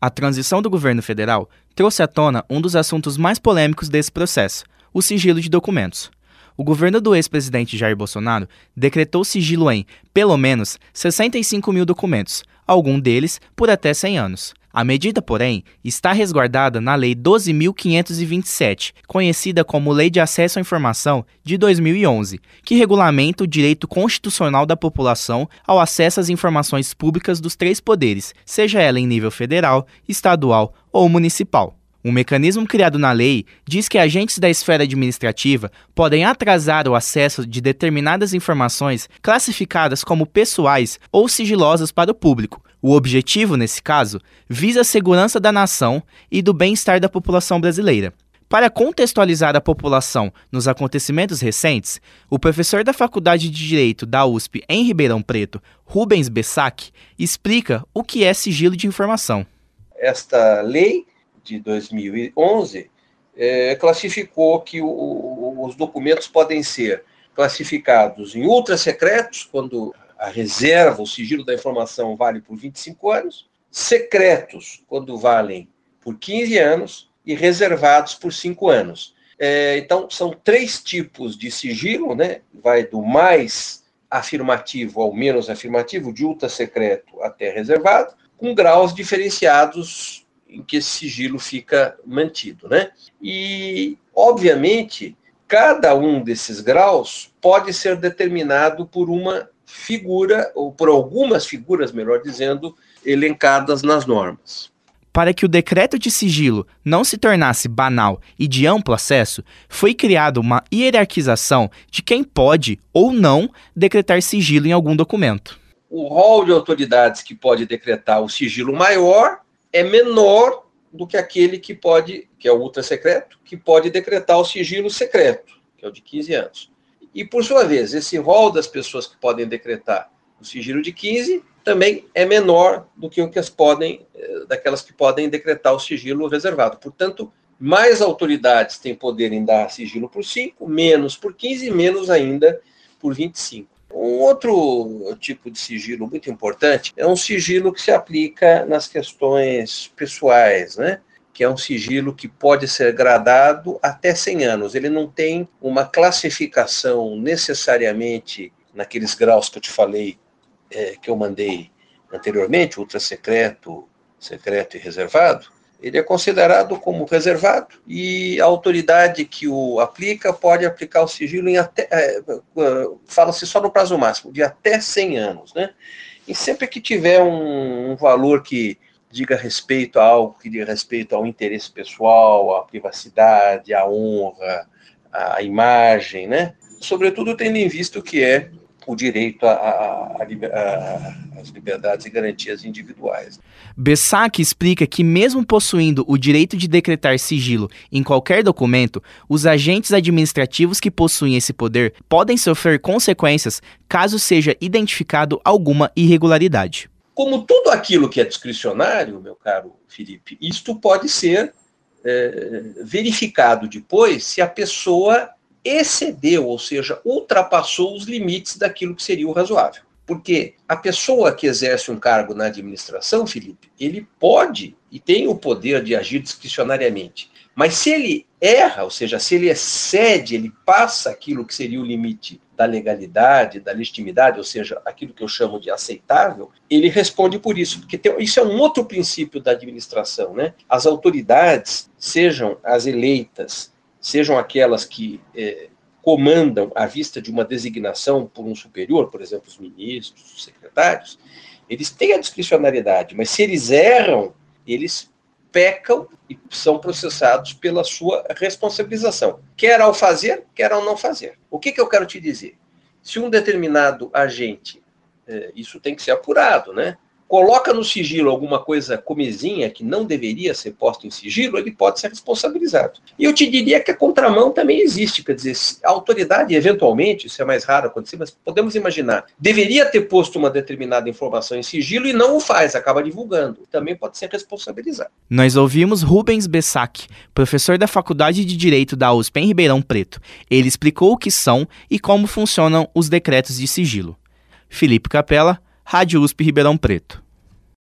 A transição do governo federal trouxe à tona um dos assuntos mais polêmicos desse processo, o sigilo de documentos. O governo do ex-presidente Jair Bolsonaro decretou sigilo em, pelo menos, 65 mil documentos, algum deles por até 100 anos. A medida, porém, está resguardada na Lei 12.527, conhecida como Lei de Acesso à Informação de 2011, que regulamenta o direito constitucional da população ao acesso às informações públicas dos três poderes, seja ela em nível federal, estadual ou municipal. Um mecanismo criado na lei diz que agentes da esfera administrativa podem atrasar o acesso de determinadas informações classificadas como pessoais ou sigilosas para o público. O objetivo, nesse caso, visa a segurança da nação e do bem-estar da população brasileira. Para contextualizar a população nos acontecimentos recentes, o professor da Faculdade de Direito da USP em Ribeirão Preto, Rubens Bessac, explica o que é sigilo de informação. Esta lei de 2011, classificou que os documentos podem ser classificados em ultra-secretos, quando a reserva, o sigilo da informação vale por 25 anos, secretos, quando valem por 15 anos, e reservados por 5 anos. Então, são 3 tipos de sigilo, né? Vai do mais afirmativo ao menos afirmativo, de ultra-secreto até reservado, com graus diferenciados em que esse sigilo fica mantido, né? E, obviamente, cada um desses graus pode ser determinado por uma figura, ou por algumas figuras, melhor dizendo, elencadas nas normas. Para que o decreto de sigilo não se tornasse banal e de amplo acesso, foi criada uma hierarquização de quem pode ou não decretar sigilo em algum documento. O rol de autoridades que pode decretar o sigilo maior é menor do que aquele que é o ultra-secreto, que pode decretar o sigilo secreto, que é o de 15 anos. E, por sua vez, esse rol das pessoas que podem decretar o sigilo de 15 também é menor do que daquelas que podem decretar o sigilo reservado. Portanto, mais autoridades têm poder em dar sigilo por 5, menos por 15 e menos ainda por 25. Um outro tipo de sigilo muito importante é um sigilo que se aplica nas questões pessoais, né? Que é um sigilo que pode ser gradado até 100 anos. Ele não tem uma classificação necessariamente naqueles graus que eu te falei, que eu mandei anteriormente, ultra-secreto, secreto e reservado. Ele é considerado como reservado e a autoridade que o aplica pode aplicar o sigilo em fala-se só no prazo máximo, de até 100 anos, né? E sempre que tiver um valor que diga respeito a algo, que diga respeito ao interesse pessoal, à privacidade, à honra, à imagem, né? Sobretudo tendo em vista o que é o direito às liberdades e garantias individuais. Bessac explica que, mesmo possuindo o direito de decretar sigilo em qualquer documento, os agentes administrativos que possuem esse poder podem sofrer consequências caso seja identificado alguma irregularidade. Como tudo aquilo que é discricionário, meu caro Felipe, isto pode ser verificado depois se a pessoa excedeu, ou seja, ultrapassou os limites daquilo que seria o razoável. Porque a pessoa que exerce um cargo na administração, Felipe, ele pode e tem o poder de agir discricionariamente. Mas se ele erra, ou seja, se ele excede, ele passa aquilo que seria o limite da legalidade, da legitimidade, ou seja, aquilo que eu chamo de aceitável, ele responde por isso. Porque isso é um outro princípio da administração, né? As autoridades, sejam as eleitas, sejam aquelas que comandam à vista de uma designação por um superior, por exemplo, os ministros, os secretários, eles têm a discricionariedade, mas se eles erram, eles pecam e são processados pela sua responsabilização, quer ao fazer, quer ao não fazer. O que eu quero te dizer? Se um determinado agente, isso tem que ser apurado, né? Coloca no sigilo alguma coisa comezinha que não deveria ser posta em sigilo, ele pode ser responsabilizado. E eu te diria que a contramão também existe, quer dizer, a autoridade, eventualmente, isso é mais raro acontecer, mas podemos imaginar, deveria ter posto uma determinada informação em sigilo e não o faz, acaba divulgando. Também pode ser responsabilizado. Nós ouvimos Rubens Bessac, professor da Faculdade de Direito da USP em Ribeirão Preto. Ele explicou o que são e como funcionam os decretos de sigilo. Felipe Capella, Rádio USP Ribeirão Preto.